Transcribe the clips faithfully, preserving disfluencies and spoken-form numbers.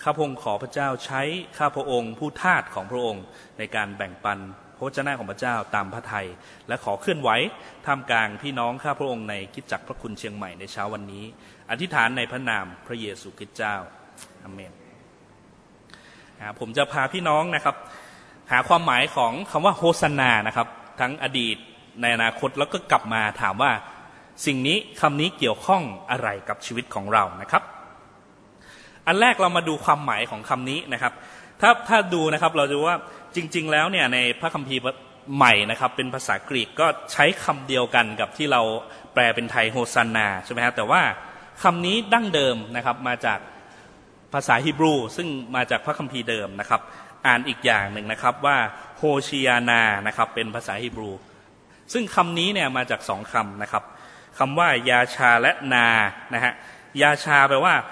ข้าพระองค์ขอพระเจ้าใช้ข้าพระองค์ผู้ทาสของพระองค์ในการแบ่งปันพระวจนะของพระเจ้าตามพระทัยและขอเคลื่อนไหวท่ามกลางพี่น้องข้าพระองค์ในคริสตจักรพระคุณเชียงใหม่ในเช้าวันนี้อธิษฐานในพระนามพระเยซูคริสต์เจ้าอาเมนผมจะพาพี่น้องนะครับหาความหมายของคำว่าโฮสนานะครับทั้งอดีตในอนาคตแล้วก็กลับมาถามว่าสิ่งนี้คำนี้เกี่ยวข้องอะไรกับชีวิตของเรานะครับอันแรกเรามาดูความหมายของคำนี้นะครับถ้าถ้าดูนะครับเราจะว่าจริงๆแล้วเนี่ยในพระคัมภีร์ใหม่นะครับเป็นภาษากรีกก็ใช้คำเดียวกันกับที่เราแปลเป็นไทยโฮซานาใช่ไหมครับแต่ว่าคำนี้ดั้งเดิมนะครับมาจากภาษาฮีบรูซึ่งมาจากพระคัมภีร์เดิมนะครับอ่านอีกอย่างหนึ่งนะครับว่าโฮชิยานานะครับเป็นภาษาฮีบรูซึ่งคำนี้เนี่ยมาจากสองคำนะครับคำว่ายาชาและนานะฮะยาชาแปลว่า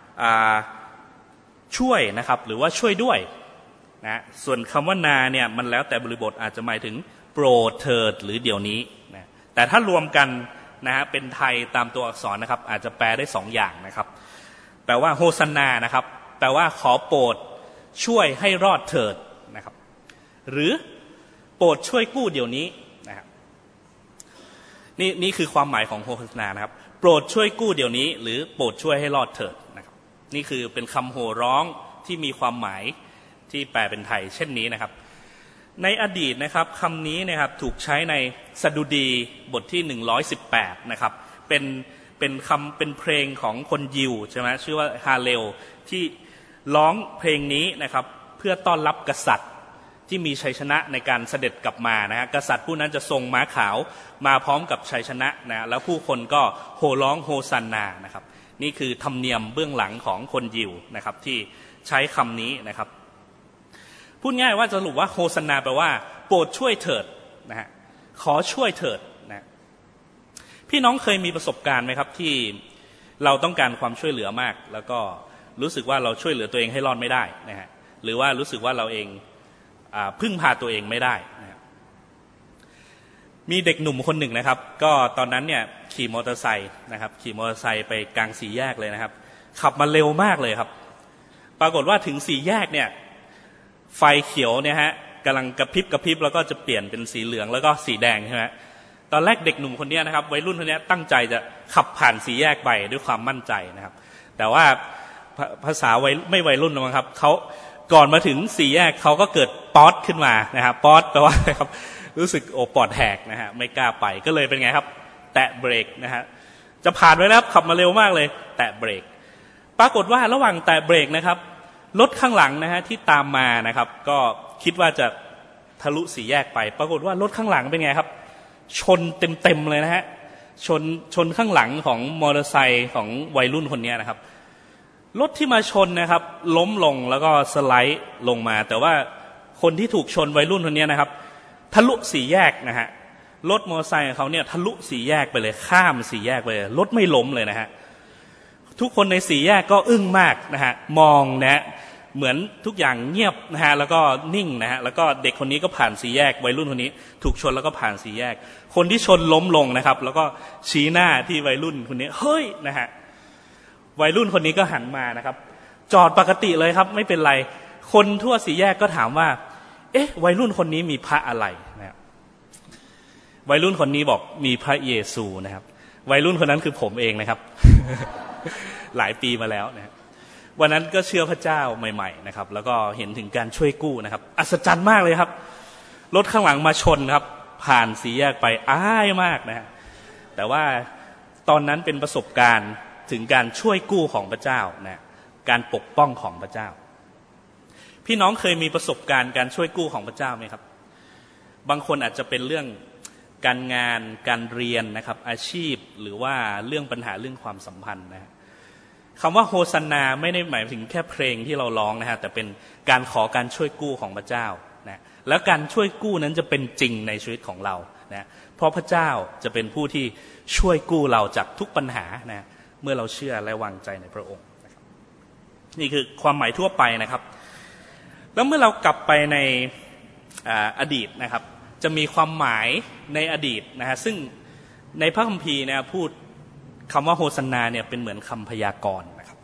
ช่วยนะครับหรือว่าช่วยด้วยนะส่วนคำว่านาเนี่ยมันแล้วแต่บริบทอาจจะหมายถึงโปรดเถิดหรือเดี๋ยวนี้นะแต่ถ้ารวมกันนะฮะเป็นไทยตามตัวอักษรนะครับอาจจะแปลได้สองอย่างนะครับแปลว่าโฮซันนานะครับแปลว่าขอโปรดช่วยให้รอดเถิดนะครับหรือโปรดช่วยกู้เดี๋ยวนี้นะครับนี่นี่คือความหมายของโฮซันนานะครับโปรดช่วยกู้เดี๋ยวนี้หรือโปรดช่วยให้รอดเถิดนะครับนี่คือเป็นคำโห่ร้องที่มีความหมายที่แปลเป็นไทยเช่นนี้นะครับในอดีตนะครับคำนี้นะครับถูกใช้ในสดุดีบทที่หนึ่งร้อยสิบแปดนะครับเป็นเป็นคำเป็นเพลงของคนยิวใช่ไหมชื่อว่าฮาเลลที่ร้องเพลงนี้นะครับเพื่อต้อนรับกษัตริย์ที่มีชัยชนะในการเสด็จกลับมานะฮะกษัตริย์ผู้นั้นจะทรงม้าขาวมาพร้อมกับชัยชนะนะแล้วผู้คนก็โห่ร้องโฮซันนานะครับนี่คือธรรมเนียมเบื้องหลังของคนยิวนะครับที่ใช้คำนี้นะครับพูดง่ายว่าสรุปว่าโฮซันนาแปลว่าโปรดช่วยเถิดนะฮะขอช่วยเถิดนะพี่น้องเคยมีประสบการณ์ไหมครับที่เราต้องการความช่วยเหลือมากแล้วก็รู้สึกว่าเราช่วยเหลือตัวเองให้รอดไม่ได้นะฮะหรือว่ารู้สึกว่าเราเองพึ่งพาตัวเองไม่ได้นะมีเด็กหนุ่มคนหนึ่งนะครับก็ตอนนั้นเนี่ยขี่มอเตอร์ไซค์นะครับขี่มอเตอร์ไซค์ไปกลางสี่แยกเลยนะครับขับมาเร็วมากเลยครับปรากฏว่าถึงสี่แยกเนี่ยไฟเขียวเนี่ยฮะกำลังกระพริบกระพริบแล้วก็จะเปลี่ยนเป็นสีเหลืองแล้วก็สีแดงใช่ไหมตอนแรกเด็กหนุ่มคนนี้นะครับวัยรุ่นคนนี้ตั้งใจจะขับผ่านสี่แยกไปด้วยความมั่นใจนะครับแต่ว่าภาษาวัยไม่วัยรุ่นนะครับเขาก่อนมาถึงสี่แยกเขาก็เกิดป๊อตขึ้นมานะครับป๊อตแปลว่าอะไรครับรู้สึกโอปอดแหกนะฮะไม่กล้าไปก็เลยเป็นไงครับแตะเบรกนะฮะจะผ่านไว้แล้วขับมาเร็วมากเลยแตะเบรกปรากฏว่าระหว่างแตะเบรกนะครับรถข้างหลังนะฮะที่ตามมานะครับก็คิดว่าจะทะลุสี่แยกไปปรากฏว่ารถข้างหลังเป็นไงครับชนเต็มๆเลยนะฮะชนชนข้างหลังของมอเตอร์ไซค์ของวัยรุ่นคนนี้นะครับรถที่มาชนนะครับล้มลงแล้วก็สไลด์ลงมาแต่ว่าคนที่ถูกชนวัยรุ่นคนนี้นะครับทะลุสี่แยกนะฮะรถมอเตอร์ไซค์ของเขาเนี่ยทะลุสี่แยกไปเลยข้ามสี่แยกไปเลยรถไม่ล้มเลยนะฮะทุกคนในสี่แยกก็อึ้งมากนะฮะมองนะฮะเหมือนทุกอย่างเงียบนะฮะแล้วก็นิ่งนะฮะแล้วก็เด็กคนนี้ก็ผ่านสี่แยกวัยรุ่นคนนี้ถูกชนแล้วก็ผ่านสี่แยกคนที่ชนล้มลงนะครับแล้วก็ชี้หน้าที่วัยรุ่นคนนี้เฮ้ยนะฮะวัยรุ่นคนนี้ก็หันมานะครับจอดปกติเลยครับไม่เป็นไรคนทั่วสี่แยกก็ถามว่าเอ๊ะวัยรุ่นคนนี้มีพระอะไรนะครับวัยรุ่นคนนี้บอกมีพระเยซูนะครับวัยรุ่นคนนั้นคือผมเองนะครับ หลายปีมาแล้วนะวันนั้นก็เชื่อพระเจ้าใหม่ๆนะครับแล้วก็เห็นถึงการช่วยกู้นะครับอัศจรรย์มากเลยครับรถข้างหลังมาชนครับผ่านสี่แยกไปอ้ายมากนะฮะแต่ว่าตอนนั้นเป็นประสบการณ์ถึงการช่วยกู้ของพระเจ้านะการปกป้องของพระเจ้าพี่น้องเคยมีประสบการณ์การช่วยกู้ของพระเจ้าไหมครับบางคนอาจจะเป็นเรื่องการงานการเรียนนะครับอาชีพหรือว่าเรื่องปัญหาเรื่องความสัมพันธ์นะคำว่าโฮซันนาไม่ได้หมายถึงแค่เพลงที่เราร้องนะฮะแต่เป็นการขอการช่วยกู้ของพระเจ้านะแล้วการช่วยกู้นั้นจะเป็นจริงในชีวิตของเรานะเพราะพระเจ้าจะเป็นผู้ที่ช่วยกู้เราจากทุกปัญหานะเมื่อเราเชื่อและวางใจในพระองค์นะครับนี่คือความหมายทั่วไปนะครับแล้วเมื่อเรากลับไปในอดีตนะครับจะมีความหมายในอดีตนะฮะซึ่งในพระคัมภีร์เนี่ยพูดคำว่าโฮซันนาเนี่ยเป็นเหมือนคำพยากรณ์นะครับ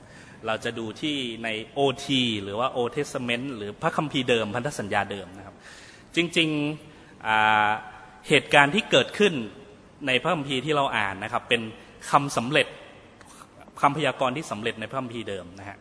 เราจะดูที่ใน โอ ที หรือว่า Old Testament หรือพระคัมภีร์เดิมพันธสัญญาเดิมนะครับจริงๆเหตุการณ์ที่เกิดขึ้นในพระคัมภีร์ที่เราอ่านนะครับเป็นคำสำเร็จคำพยากรณ์ที่สำเร็จในพระคัมภีร์เดิมนะฮะ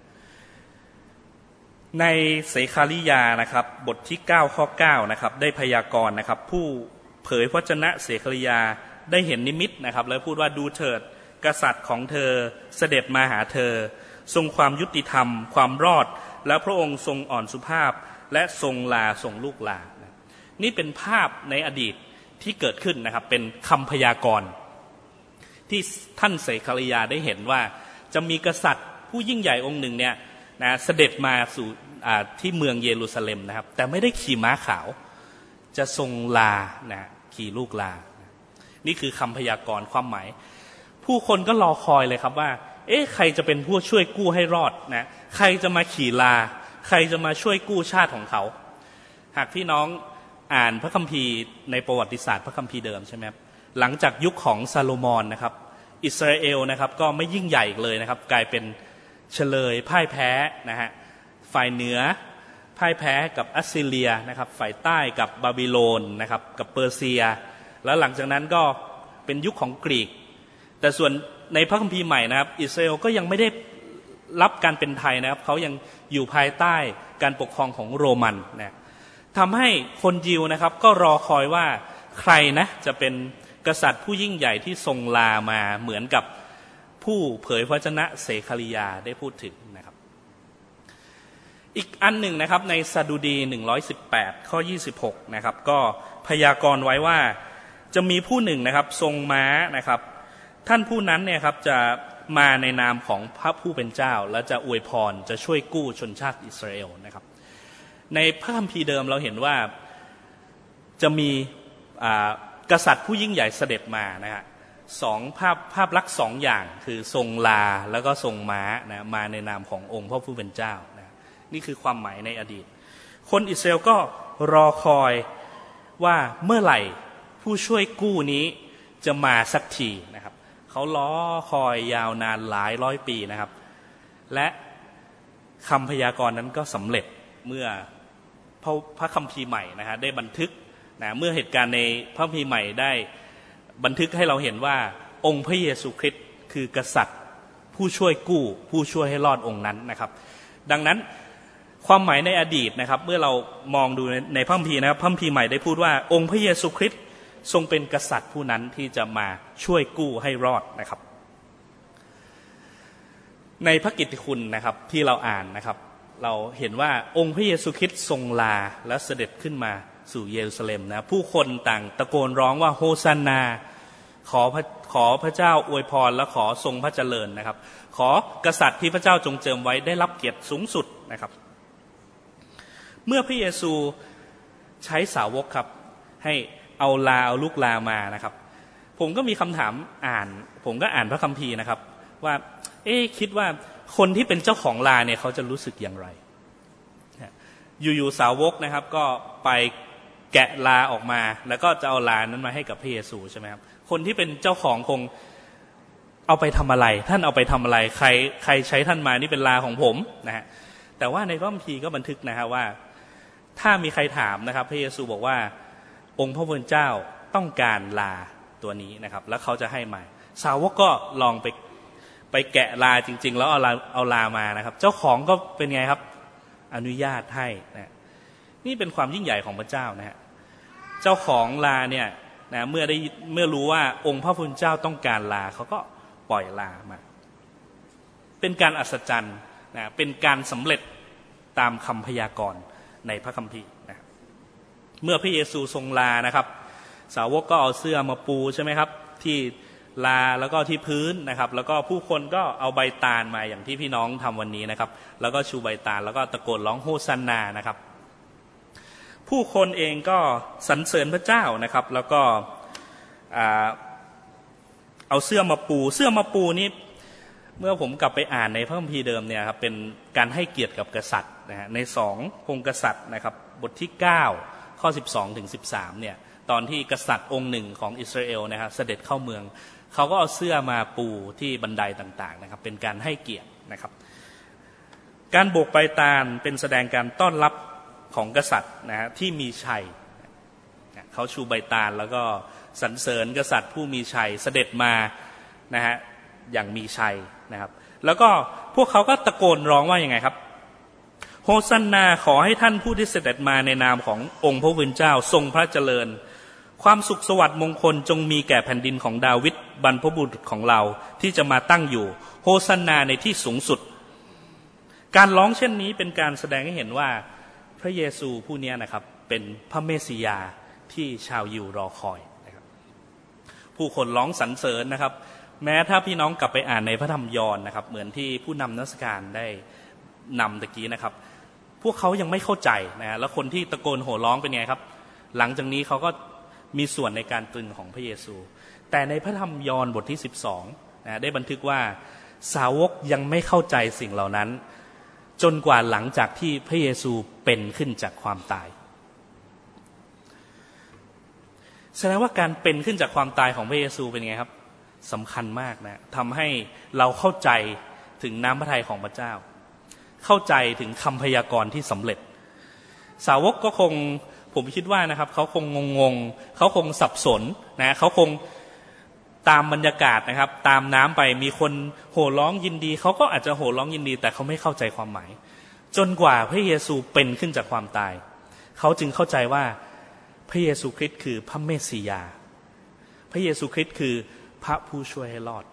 ในเสคาริยานะครับบทที่เก้าข้อเก้านะครับได้พยากรณ์นะครับผู้เผยพระวจนะเสคาริยาได้เห็นนิมิตนะครับแล้วพูดว่าดูเถิดกษัตริย์ของเธอเสด็จมาหาเธอทรงความยุติธรรมความรอดและพระองค์ทรงอ่อนสุภาพและทรงลาทรงลูกลานี่เป็นภาพในอดีตที่เกิดขึ้นนะครับเป็นคำพยากรณ์ที่ท่านเสคาริยาได้เห็นว่าจะมีกษัตริย์ผู้ยิ่งใหญ่องค์หนึ่งเนี่ยนะเสด็จมาสู่ที่เมืองเยรูซาเล็มนะครับแต่ไม่ได้ขี่ม้าขาวจะทรงลานะขี่ลูกลานี่คือคำพยากรณ์ความหมายผู้คนก็รอคอยเลยครับว่าเอ๊ะใครจะเป็นผู้ช่วยกู้ให้รอดนะใครจะมาขี่ลาใครจะมาช่วยกู้ชาติของเขาหากพี่น้องอ่านพระคัมภีร์ในประวัติศาสตร์พระคัมภีร์เดิมใช่ไหมครับหลังจากยุคของซาโลมอนนะครับอิสราเอลนะครับก็ไม่ยิ่งใหญ่อีกเลยนะครับกลายเป็นเฉลยพ่ายแพ้นะฮะฝ่ายเหนือพ่ายแพ้กับอัสซีเรียนะครับฝ่ายใต้กับบาบิโลนนะครับกับเปอร์เซียแล้วหลังจากนั้นก็เป็นยุคของกรีกแต่ส่วนในพระคัมภีร์ใหม่นะครับอิสราเอลก็ยังไม่ได้รับการเป็นไทยนะครับเขายังอยู่ภายใต้การปกครองของโรมันนะทำให้คนยิวนะครับก็รอคอยว่าใครนะจะเป็นกษัตริย์ผู้ยิ่งใหญ่ที่ทรงลามาเหมือนกับผู้เผยพระวจนะเสคาริยาได้พูดถึงนะครับอีกอันหนึ่งนะครับในสดุดีหนึ่งร้อยสิบแปดข้อยี่สิบหกนะครับก็พยากรณ์ไว้ว่าจะมีผู้หนึ่งนะครับทรงม้านะครับท่านผู้นั้นเนี่ยครับจะมาในนามของพระผู้เป็นเจ้าและจะอวยพรจะช่วยกู้ชนชาติอิสราเอลนะครับในพระคัมภีร์เดิมเราเห็นว่าจะมีกษัตริย์ผู้ยิ่งใหญ่เสด็จมานะฮะสองภาพภาพลักษณ์สองอย่างคือทรงลาแล้วก็ทรงม้านะมาในนามขององค์พระผู้เป็นเจ้านะนี่คือความหมายในอดีตคนอิสราเอลก็รอคอยว่าเมื่อไหร่ผู้ช่วยกู้นี้จะมาสักทีนะครับเขาล้อคอยยาวนานหลายร้อยปีนะครับและคำพยากรณ์นั้นก็สำเร็จเมื่อพระพระคัมภีร์ใหม่นะฮะได้บันทึกนะเมื่อเหตุการณ์ในพระคัมภีร์ใหม่ได้บันทึกให้เราเห็นว่าองค์พระเยซูคริสต์คือกษัตริย์ผู้ช่วยกู้ผู้ช่วยให้รอดองค์นั้นนะครับดังนั้นความหมายในอดีตนะครับเมื่อเรามองดูในพระคัมภีร์นะครับพระคัมภีร์ใหม่ได้พูดว่าองค์พระเยซูคริสต์ทรงเป็นกษัตริย์ผู้นั้นที่จะมาช่วยกู้ให้รอดนะครับในพระกิตติคุณนะครับที่เราอ่านนะครับเราเห็นว่าองค์พระเยซูคริสต์ทรงลาและเสด็จขึ้นมาสู่เยรูซาเล็มนะผู้คนต่างตะโกนร้องว่าโฮซานาขอพระขอพระเจ้าอวยพรและขอทรงพระเจริญนะครับขอกษัตริย์ที่พระเจ้าทรงเจิมไว้ได้รับเกียรติสูงสุดนะครับเมื่อพระเยซูใช้สาวกครับให้เอาลาเอาลูกลามานะครับผมก็มีคำถามอ่านผมก็อ่านพระคัมภีร์นะครับว่าเอ๊ะคิดว่าคนที่เป็นเจ้าของลาเนี่ยเขาจะรู้สึกอย่างไรอยู่ๆสาวกนะครับก็ไปแกะลาออกมาแล้วก็จะเอาลานั้นมาให้กับพระเยซูใช่ไหมครับคนที่เป็นเจ้าของคงเอาไปทำอะไรท่านเอาไปทำอะไรใครใครใช้ท่านมานี่เป็นลาของผมนะฮะแต่ว่าในพระคัมภีร์ก็บันทึกนะฮะว่าถ้ามีใครถามนะครับพระเยซูบอกว่าองค์พระผู้เป็นเจ้าต้องการลาตัวนี้นะครับแล้วเขาจะให้มาสาวกก็ลองไปไปแกะลาจริงๆแล้วเอาลาเอาลามานะครับเจ้าของก็เป็นไงครับอนุญาตให้นะนี่เป็นความยิ่งใหญ่ของพระเจ้านะฮะเจ้าของลาเนี่ยนะเมื่อได้เมื่อรู้ว่าองค์พระผู้เป็นเจ้าต้องการลาเขาก็ปล่อยลามาเป็นการอัศจรรย์นะเป็นการสำเร็จตามคำพยากรณ์ในพระคัมภีร์นะเมื่อพระเยซูทรงลานะครับสาวกก็เอาเสื้อมาปูใช่ไหมครับที่ลาแล้วก็ที่พื้นนะครับแล้วก็ผู้คนก็เอาใบตาลมาอย่างที่พี่น้องทำวันนี้นะครับแล้วก็ชูใบตาลแล้วก็ตะโกนร้องโฮซานานะครับผู้คนเองก็สรรเสริญพระเจ้านะครับแล้วก็เอาเสื้อมาปูเสื้อมาปูนี่เมื่อผมกลับไปอ่านในพระคัมภีร์เดิมเนี่ยครับเป็นการให้เกียรติกับกษัตริย์นะฮะในสองพงศ์กษัตริย์นะครับบทที่เก้าข้อสิบสองถึงสิบสามเนี่ยตอนที่กษัตริย์องค์หนึ่งของอิสราเอลนะครับเสด็จเข้าเมืองเขาก็เอาเสื้อมาปูที่บันไดต่างๆนะครับเป็นการให้เกียรตินะครับการโบกใบตาลเป็นแสดงการต้อนรับของกษัตริย์นะฮะที่มีชัยเขาชูใบตาลแล้วก็สรรเสริญกษัตริย์ผู้มีชัยเสด็จมานะฮะอย่างมีชัยนะครับแล้วก็พวกเขาก็ตะโกนร้องว่ายังไงครับโฮซันนาขอให้ท่านผู้ที่เสด็จมาในนามขององค์พระผู้เป็นเจ้าทรงพระเจริญความสุขสวัสดิ์มงคลจงมีแก่แผ่นดินของดาวิดบรรพบุรุษของเราที่จะมาตั้งอยู่โฮซันนาในที่สูงสุดการร้องเช่นนี้เป็นการแสดงให้เห็นว่าพระเยซูผู้นี้นะครับเป็นพระเมสสิยาที่ชาวยิวรอคอยนะครับผู้คนร้องสรรเสริญนะครับแม้ถ้าพี่น้องกลับไปอ่านในพระธรรมยอห์นนะครับเหมือนที่ผู้นำนมัสการได้นำตะกี้นะครับพวกเขายังไม่เข้าใจนะแล้วคนที่ตะโกนโห่ร้องเป็นไงครับหลังจากนี้เขาก็มีส่วนในการตรึงของพระเยซูแต่ในพระธรรมยอห์นบทที่สิบสองนะได้บันทึกว่าสาวกยังไม่เข้าใจสิ่งเหล่านั้นจนกว่าหลังจากที่พระเยซูเป็นขึ้นจากความตายแสดงว่าการเป็นขึ้นจากความตายของพระเยซูเป็นไงครับสำคัญมากนะทำให้เราเข้าใจถึงน้ำพระทัยของพระเจ้าเข้าใจถึงคำพยากรณ์ที่สำเร็จสาวกก็คงผมคิดว่านะครับเขาคงงงๆเขาคงสับสนนะเขาคงตามบรรยากาศนะครับตามน้ำไปมีคนโห่ร้องยินดีเขาก็อาจจะโห่ร้องยินดีแต่เขาไม่เข้าใจความหมายจนกว่าพระเยซูเป็นขึ้นจากความตายเขาจึงเข้าใจว่าพระเยซูคริสต์คือพระเมสสิยาพระเยซูคริสต์คือพระผู้ช่วยให้รอด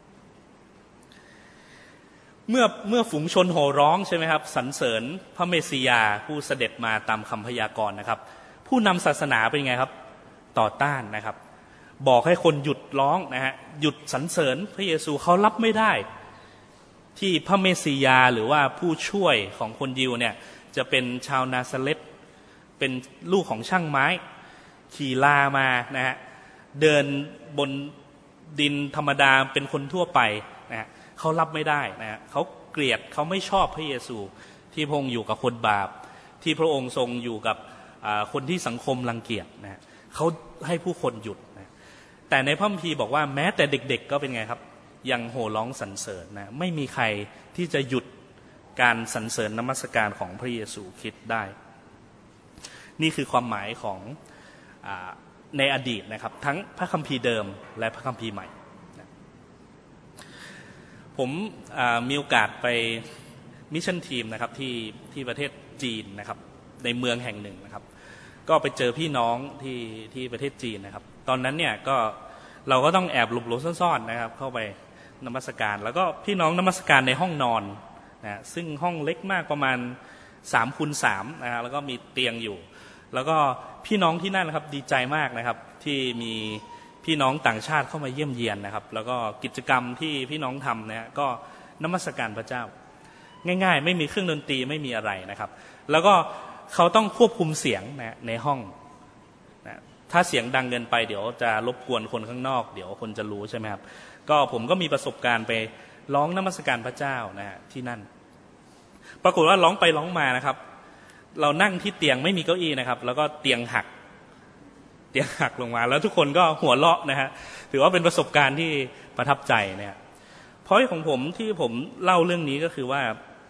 เมื่อเมื่อฝูงชนโห่ร้องใช่ไหมครับสรรเสริญพระเมสสิยาผู้เสด็จมาตามคำพยากรณ์นะครับผู้นำศาสนาเป็นไงครับต่อต้านนะครับบอกให้คนหยุดร้องนะฮะหยุดสรรเสริญพระเยซูเขารับไม่ได้ที่พระเมสสิยาหรือว่าผู้ช่วยของคนยิวเนี่ยจะเป็นชาวนาซาเรตเป็นลูกของช่างไม้ขี่ลามานะฮะเดินบนดินธรรมดาเป็นคนทั่วไปนะฮะเขารับไม่ได้นะฮะเขาเกลียดเขาไม่ชอบพระเยซูที่พระองค์อยู่กับคนบาปที่พระองค์ทรงอยู่กับคนที่สังคมรังเกียจนะเขาให้ผู้คนหยุดนะแต่ในพระคัมภีร์บอกว่าแม้แต่เด็กๆก็เป็นไงครับยังโห่ร้องสรรเสริญนะไม่มีใครที่จะหยุดการสรรเสริญนมัสการของพระเยซูคริสต์ได้นี่คือความหมายของในอดีตนะครับทั้งพระคัมภีร์เดิมและพระคัมภีร์ใหม่นะผมมีโอกาสไปมิชชั่นทีมนะครับที่ที่ประเทศจีนนะครับในเมืองแห่งหนึ่งนะครับก็ไปเจอพี่น้องที่ที่ประเทศจีนนะครับตอนนั้นเนี่ยก็เราก็ต้องแอบหลบหลบซ่อนๆนะครับเข้าไปนมัสการแล้วก็พี่น้องนมัสการในห้องนอนนะซึ่งห้องเล็กมากประมาณสามคูณสามนะฮะแล้วก็มีเตียงอยู่แล้วก็พี่น้องที่นั่นนะครับดีใจมากนะครับที่มีพี่น้องต่างชาติเข้ามาเยี่ยมเยียนนะครับแล้วก็กิจกรรมที่พี่น้องทำเนี่ยก็นมัสการพระเจ้าง่ายๆไม่มีเครื่องดนตรีไม่มีอะไรนะครับแล้วก็เขาต้องควบคุมเสียงนะในห้องนะถ้าเสียงดังเกินไปเดี๋ยวจะรบกวนคนข้างนอกเดี๋ยวคนจะรู้ใช่ไหมครับก็ผมก็มีประสบการณ์ไปร้องนมัสการพระเจ้านะฮะที่นั่นปรากฏว่าร้องไปร้องมานะครับเรานั่งที่เตียงไม่มีเก้าอี้นะครับแล้วก็เตียงหักเตียงหักลงมาแล้วทุกคนก็หัวเราะนะฮะถือว่าเป็นประสบการณ์ที่ประทับใจเนี่ยเพราะของผมที่ผมเล่าเรื่องนี้ก็คือว่า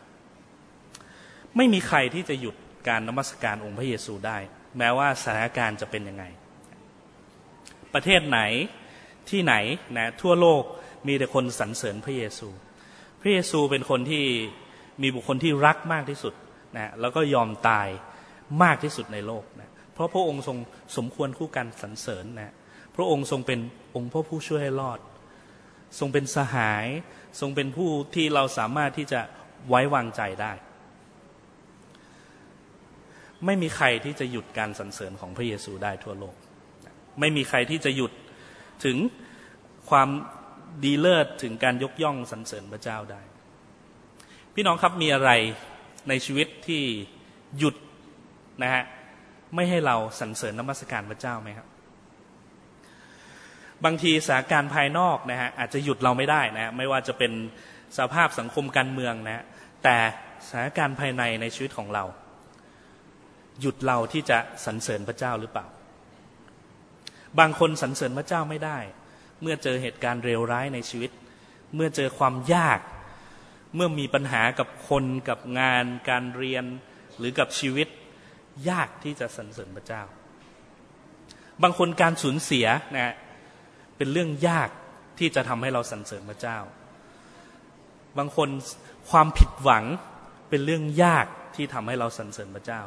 ไม่มีใครที่จะหยุดการนมัสการองค์พระเยซูได้แม้ว่าสถานการณ์จะเป็นยังไงประเทศไหนที่ไหนนะทั่วโลกมีแต่คนสรรเสริญพระเยซูพระเยซูเป็นคนที่มีบุคคลที่รักมากที่สุดนะแล้วก็ยอมตายมากที่สุดในโลกนะเพราะพระองค์ทรงสมควรคู่กันสรรเสริญนะพระองค์ทรงเป็นองค์พระผู้ช่วยให้รอดทรงเป็นสหายทรงเป็นผู้ที่เราสามารถที่จะไว้วางใจได้ไม่มีใครที่จะหยุดการสรรเสริญของพระเยซูได้ทั่วโลกไม่มีใครที่จะหยุดถึงความดีเลิศถึงการยกย่องสรรเสริญพระเจ้าได้พี่น้องครับมีอะไรในชีวิตที่หยุดนะฮะไม่ให้เราสรรเสริญนมัสการพระเจ้าไหมครับบางทีสถานการณ์ภายนอกนะฮะอาจจะหยุดเราไม่ได้นะไม่ว่าจะเป็นสภาพสังคมการเมืองนะแต่สถานการณ์ภายในในชีวิตของเราหยุดเราที่จะสรรเสริญพระเจ้าหรือเปล่าบางคนสรรเสริญพระเจ้าไม่ได้เมื่อเจอเหตุการณ์เลวร้ายในชีวิตเมื่อเจอความยากเมื่อมีปัญหากับคนกับงานการเรียนหรือกับชีวิตยากที่จะสรรเสริญพระเจ้าบางคนการสูญเสียนะเป็นเรื่องยากที่จะทำให้เราสรรเสริญพระเจ้าบางคนความผิดหวังเป็นเรื่องยากที่ทำให้เราสรรเสริญพระเจ้า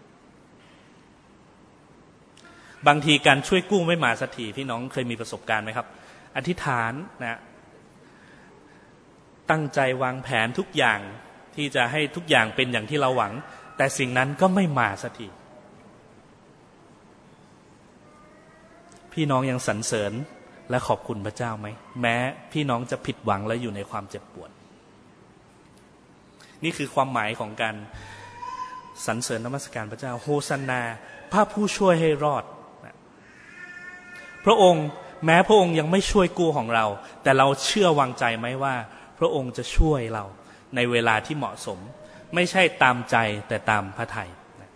บางทีการช่วยกู้ไม่มาสักทีพี่น้องเคยมีประสบการณ์ไหมครับอธิษฐานนะตั้งใจวางแผนทุกอย่างที่จะให้ทุกอย่างเป็นอย่างที่เราหวังแต่สิ่งนั้นก็ไม่มาสักทีพี่น้องยังสรรเสริญและขอบคุณพระเจ้าไหมแม้พี่น้องจะผิดหวังและอยู่ในความเจ็บปวดนี่คือความหมายของการสรรเสริญนมัสการพระเจ้าโฮซันนาพระผู้ช่วยให้รอดพระองค์แม้พระองค์ยังไม่ช่วยกู้ของเราแต่เราเชื่อวางใจไหมว่าพระองค์จะช่วยเราในเวลาที่เหมาะสมไม่ใช่ตามใจแต่ตามพระทัย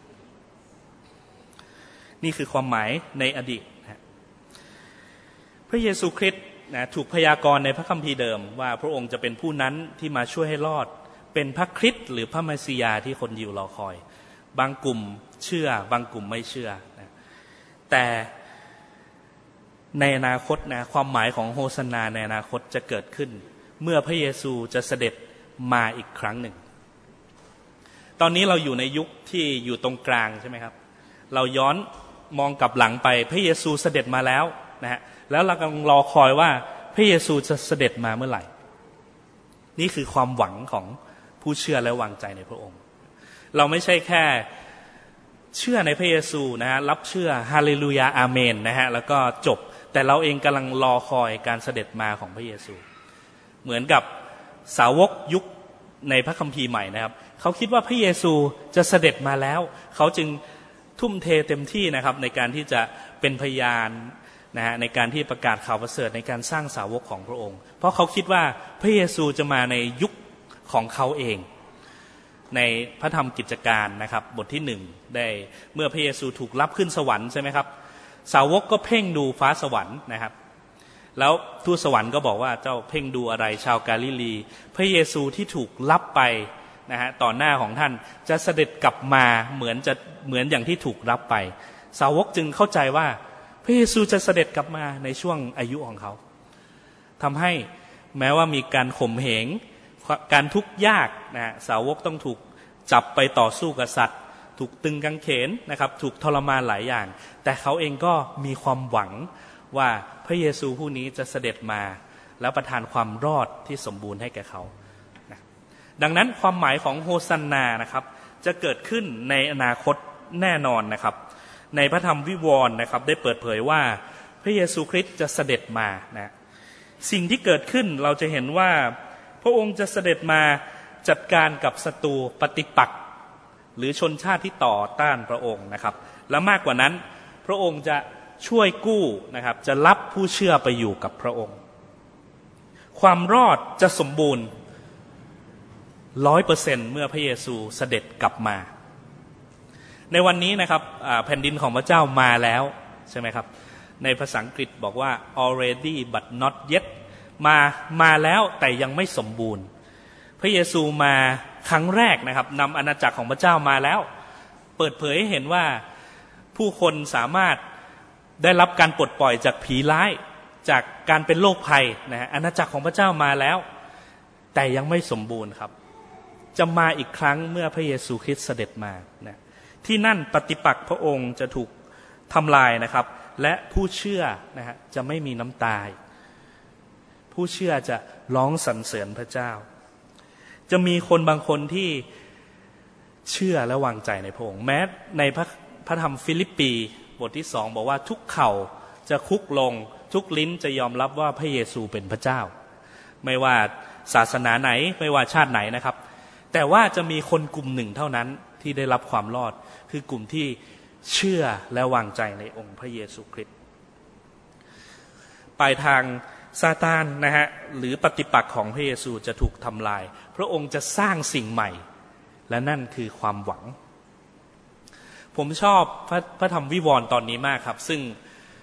นี่คือความหมายในอดีตพระเยซูคริสต์นะถูกพยากรณ์ในพระคัมภีร์เดิมว่าพระองค์จะเป็นผู้นั้นที่มาช่วยให้รอดเป็นพระคริสต์หรือพระเมสสิยาที่คนยิวรอคอยบางกลุ่มเชื่อบางกลุ่มไม่เชื่อนะแต่ในอนาคตนะความหมายของโฮซันนาในอนาคตจะเกิดขึ้นเมื่อพระเยซูจะเสด็จมาอีกครั้งหนึ่งตอนนี้เราอยู่ในยุคที่อยู่ตรงกลางใช่ไหมครับเราย้อนมองกลับหลังไปพระเยซูเสด็จมาแล้วนะฮะแล้วเรากำลังรอคอยว่าพระเยซูจะเสด็จมาเมื่อไหร่นี่คือความหวังของผู้เชื่อและวางใจในพระองค์เราไม่ใช่แค่เชื่อในพระเยซูนะฮะรับเชื่อฮาเลลูยาอาเมนนะฮะแล้วก็จบแต่เราเองกำลังรอคอยการเสด็จมาของพระเยซูเหมือนกับสาวกยุคในพระคัมภีร์ใหม่นะครับเขาคิดว่าพระเยซูจะเสด็จมาแล้วเขาจึงทุ่มเทเต็มที่นะครับในการที่จะเป็นพยานนะฮะในการที่ประกาศข่าวประเสริฐในการสร้างสาวกของพระองค์เพราะเขาคิดว่าพระเยซูจะมาในยุคของเขาเองในพระธรรมกิจการนะครับบทที่หนึ่งได้เมื่อพระเยซูถูกรับขึ้นสวรรค์ใช่ไหมครับสาวกก็เพ่งดูฟ้าสวรรค์นะครับแล้วทูตสวรรค์ก็บอกว่าเจ้าเพ่งดูอะไรชาวกาลิลีพระเยซูที่ถูกรับไปนะฮะต่อหน้าของท่านจะเสด็จกลับมาเหมือนจะเหมือนอย่างที่ถูกรับไปสาวกจึงเข้าใจว่าพระเยซูจะเสด็จกลับมาในช่วงอายุของเขาทำให้แม้ว่ามีการข่มเหงการทุกข์ยากนะสาวกต้องถูกจับไปต่อสู้กับสัตว์ถูกตึงกางเขนนะครับถูกทรมานหลายอย่างแต่เขาเองก็มีความหวังว่าพระเยซูผู้นี้จะเสด็จมาแล้วประทานความรอดที่สมบูรณ์ให้แก่เขานะดังนั้นความหมายของโฮซันนานะครับจะเกิดขึ้นในอนาคตแน่นอนนะครับในพระธรรมวิวรณ์นะครับได้เปิดเผยว่าพระเยซูคริสต์จะเสด็จมานะสิ่งที่เกิดขึ้นเราจะเห็นว่าพระองค์จะเสด็จมาจัดการกับศัตรูปฏิปักษ์หรือชนชาติที่ต่อต้านพระองค์นะครับและมากกว่านั้นพระองค์จะช่วยกู้นะครับจะรับผู้เชื่อไปอยู่กับพระองค์ความรอดจะสมบูรณ์ร้อยเปอร์เซ็นต์เมื่อพระเยซูเสด็จกลับมาในวันนี้นะครับแผ่นดินของพระเจ้ามาแล้วใช่ไหมครับในภาษาอังกฤษบอกว่า already but not yet มามาแล้วแต่ยังไม่สมบูรณ์พระเยซูมาครั้งแรกนะครับนำอาณาจักรของพระเจ้ามาแล้วเปิดเผยให้เห็นว่าผู้คนสามารถได้รับการปลดปล่อยจากผีร้ายจากการเป็นโรคภัยนะฮะอาณาจักรของพระเจ้ามาแล้วแต่ยังไม่สมบูรณ์ครับจะมาอีกครั้งเมื่อพระเยซูคริสต์เสด็จมานะที่นั่นปฏิปักษ์พระองค์จะถูกทำลายนะครับและผู้เชื่อนะฮะจะไม่มีน้ำตาผู้เชื่อจะร้องสรรเสริญพระเจ้าจะมีคนบางคนที่เชื่อและวางใจในพระองค์แม้ในพระพระธรรมฟิลิปปีบทที่สองบอกว่าทุกเข่าจะคุกลงทุกลิ้นจะยอมรับว่าพระเยซูเป็นพระเจ้าไม่ว่าศาสนาไหนไม่ว่าชาติไหนนะครับแต่ว่าจะมีคนกลุ่มหนึ่งเท่านั้นที่ได้รับความรอดคือกลุ่มที่เชื่อและวางใจในองค์พระเยซูคริสต์ปลายทางซาตานนะฮะหรือปฏิปักษ์ของพระเยซูจะถูกทำลายพระองค์จะสร้างสิ่งใหม่และนั่นคือความหวังผมชอบพระพระธรรมวิวรณ์ตอนนี้มากครับซึ่ง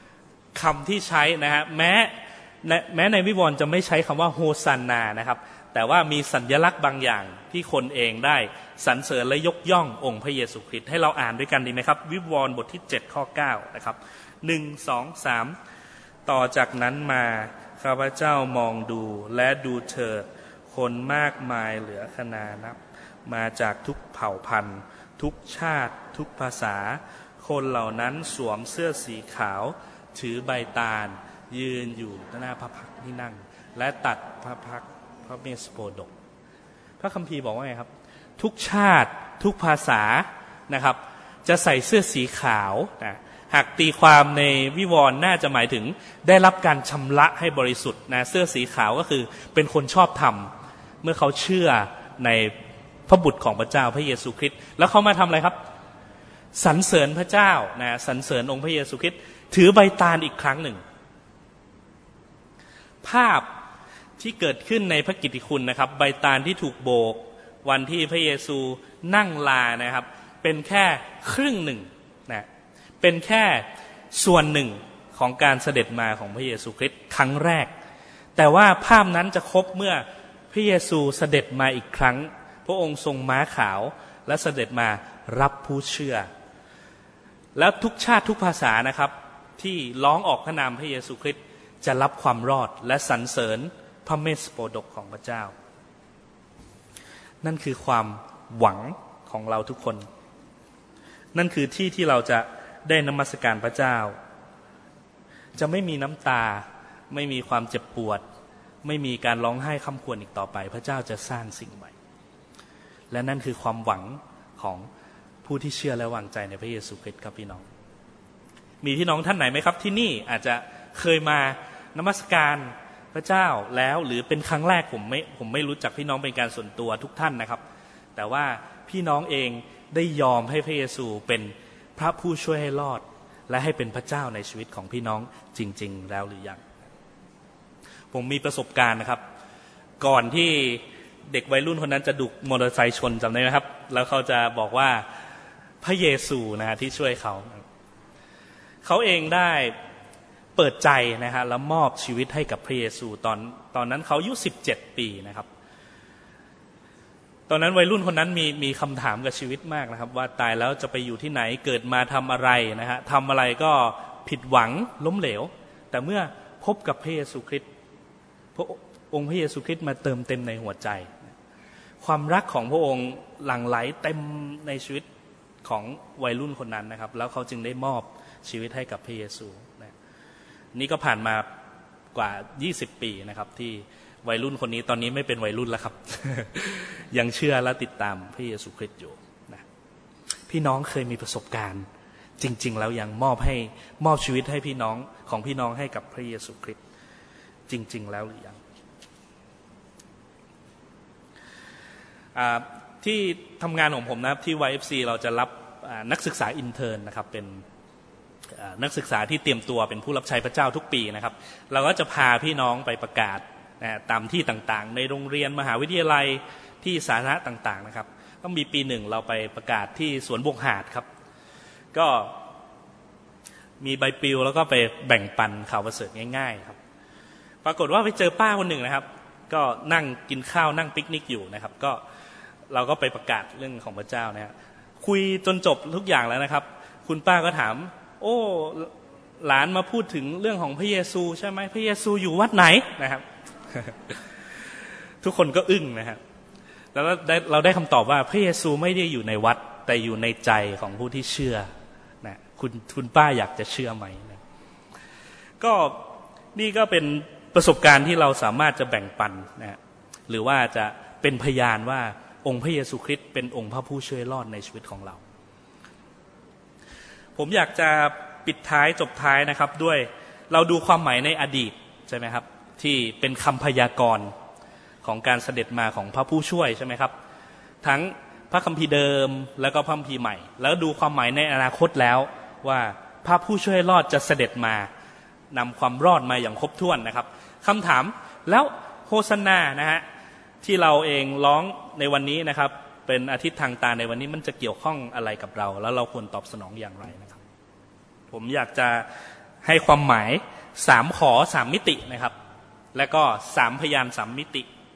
คำที่ใช้นะฮะแม้แม้ในวิวรณ์จะไม่ใช้คำว่าโฮซันนานะครับแต่ว่ามีสัญลักษณ์บางอย่างที่คนเองได้สรรเสริญและยกย่ององค์พระเยซูคริสต์ให้เราอ่านด้วยกันดีไหมครับวิวรณ์บทที่เจ็ดข้อเก้านะครับหนึ่งสองสามต่อจากนั้นมาข้าพเจ้ามองดูและดูเถิดคนมากมายเหลือขนานับมาจากทุกเผ่าพันธุ์ทุกชาติทุกภาษาคนเหล่านั้นสวมเสื้อสีขาวถือใบตาลยืนอยู่หน้าพระพักตร์ที่นั่งและตัดพระพักตร์พระเมสโปดกพระคัมภีร์บอกว่าไงครับทุกชาติทุกภาษานะครับจะใส่เสื้อสีขาวนะหากตีความในวิวรณ์น่าจะหมายถึงได้รับการชำระให้บริสุทธิ์นะเสื้อสีขาวก็คือเป็นคนชอบธรรมเมื่อเขาเชื่อในพระบุตรของพระเจ้าพระเยซูคริสต์แล้วเขามาทำอะไรครับสรรเสริญพระเจ้านะสรรเสริญองค์พระเยซูคริสต์ถือใบตาลอีกครั้งหนึ่งภาพที่เกิดขึ้นในพระกิตติคุณนะครับใบตาลที่ถูกโบกวันที่พระเยซูนั่งลานะครับเป็นแค่ครึ่งหนึ่งนะเป็นแค่ส่วนหนึ่งของการเสด็จมาของพระเยซูคริสต์ครั้งแรกแต่ว่าภาพนั้นจะครบเมื่อพระเยซูเสด็จมาอีกครั้งพระองค์ทรงม้าขาวและเสด็จมารับผู้เชื่อแล้วทุกชาติทุกภาษานะครับที่ร้องออกพระนามพระเยซูคริสต์จะรับความรอดและสรรเสริญพระเมสโปดกของพระเจ้านั่นคือความหวังของเราทุกคนนั่นคือที่ที่เราจะได้นมัสการพระเจ้าจะไม่มีน้ำตาไม่มีความเจ็บปวดไม่มีการร้องไห้คำครวญอีกต่อไปพระเจ้าจะสร้างสิ่งใหม่และนั่นคือความหวังของผู้ที่เชื่อและวางใจในพระเยซูคริสต์ครับพี่น้องมีพี่น้องท่านไหนไหมครับที่นี่อาจจะเคยมานมัสการพระเจ้าแล้วหรือเป็นครั้งแรกผมไม่ผมไม่รู้จักพี่น้องเป็นการส่วนตัวทุกท่านนะครับแต่ว่าพี่น้องเองได้ยอมให้พระเยซูเป็นพระผู้ช่วยให้รอดและให้เป็นพระเจ้าในชีวิตของพี่น้องจริงๆแล้วหรือยังผมมีประสบการณ์นะครับก่อนที่เด็กวัยรุ่นคนนั้นจะดุมอเตอร์ไซค์ชนจำได้ไหมครับแล้วเขาจะบอกว่าพระเยซูนะฮะที่ช่วยเขาเขาเองได้เปิดใจนะฮะแล้วมอบชีวิตให้กับพระเยซูตอนตอนนั้นเขาอายุสิบเจ็ดปีนะครับตอนนั้นวัยรุ่นคนนั้นมีมีคำถามกับชีวิตมากนะครับว่าตายแล้วจะไปอยู่ที่ไหนเกิดมาทำอะไรนะฮะทำอะไรก็ผิดหวังล้มเหลวแต่เมื่อพบกับพระเยซูคริสต์พระองค์พระเยซูคริสต์มาเติมเต็มในหัวใจความรักของพระองค์หลั่งไหลเต็มในชีวิตของวัยรุ่นคนนั้นนะครับแล้วเขาจึงได้มอบชีวิตให้กับพระเยซูนะนี่ก็ผ่านมากว่ายี่สิบปีนะครับที่วัยรุ่นคนนี้ตอนนี้ไม่เป็นวัยรุ่นแล้วครับ ยังเชื่อและติดตามพระเยซูคริสต์อยู่นะพี่น้องเคยมีประสบการณ์จริงๆแล้วยังมอบให้มอบชีวิตให้พี่น้องของพี่น้องให้กับพระเยซูคริสต์จริงๆแล้วหรือยังที่ทำงานของผมนะครับที่ วาย เอฟ ซี เราจะรับนักศึกษาอินเทิร์นนะครับเป็นนักศึกษาที่เตรียมตัวเป็นผู้รับใช้พระเจ้าทุกปีนะครับเราก็จะพาพี่น้องไปประกาศนะตามที่ต่างๆในโรงเรียนมหาวิทยาลัยที่สาธารณะต่างๆนะครับก็มีปีหนึ่งเราไปประกาศที่สวนบวกหาดครับก็มีใบปลิวแล้วก็ไปแบ่งปันข่าวประเสริฐง่ายๆครับปรากฏว่าไปเจอป้าคนหนึ่งนะครับก็นั่งกินข้าวนั่งปิกนิกอยู่นะครับก็เราก็ไปประกาศเรื่องของพระเจ้านะฮะคุยจนจบทุกอย่างแล้วนะครับคุณป้าก็ถามโอ้หลานมาพูดถึงเรื่องของพระเยซูใช่ไหมพระเยซูอยู่วัดไหนนะครับ ทุกคนก็อึ้งนะครับแล้วได้เราได้คำตอบว่าพระเยซูไม่ได้อยู่ในวัดแต่อยู่ในใจของผู้ที่เชื่อนะคุณคุณป้าอยากจะเชื่อไหมนะก็นี่ก็เป็นประสบการณ์ที่เราสามารถจะแบ่งปันนะหรือว่าจะเป็นพยานว่าองค์พระเยซูคริสต์เป็นองค์พระผู้ช่วยรอดในชีวิตของเราผมอยากจะปิดท้ายจบท้ายนะครับด้วยเราดูความหมายในอดีตใช่ไหมครับที่เป็นคำพยากรณ์ของการเสด็จมาของพระผู้ช่วยใช่ไหมครับทั้งพระคัมภีร์เดิมแล้วก็พระคัมภีร์ใหม่แล้วดูความหมายในอนาคตแล้วว่าพระผู้ช่วยรอดจะเสด็จมานำความรอดมาอย่างครบถ้วนนะครับคำถามแล้วโฮซันนานะฮะที่เราเองร้องในวันนี้นะครับเป็นอาทิตย์ทางตาในวันนี้มันจะเกี่ยวข้องอะไรกับเราแล้วเราควรตอบสนองอย่างไรนะครับผมอยากจะให้ความหมายสามขอสามมิตินะครับและก็สามพยานสามมิติ